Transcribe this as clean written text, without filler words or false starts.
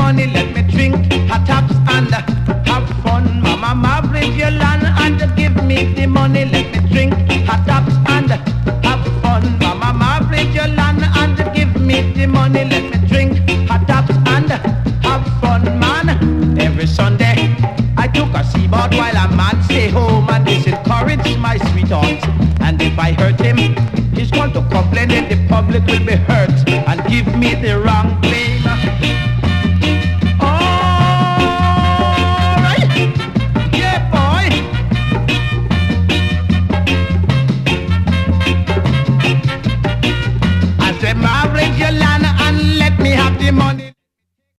money, let me drink hot taps and have fun. Mama, Margaret, your land and give me the money, let me drink hot taps and have fun. Mama, Margaret, your land and give me the money, let me drink hot taps and have fun, man. Every Sunday I took a seaboard while a man stay home, and this encouraged my sweetheart. And if I hurt him, he's going to complain and the public will be hurt.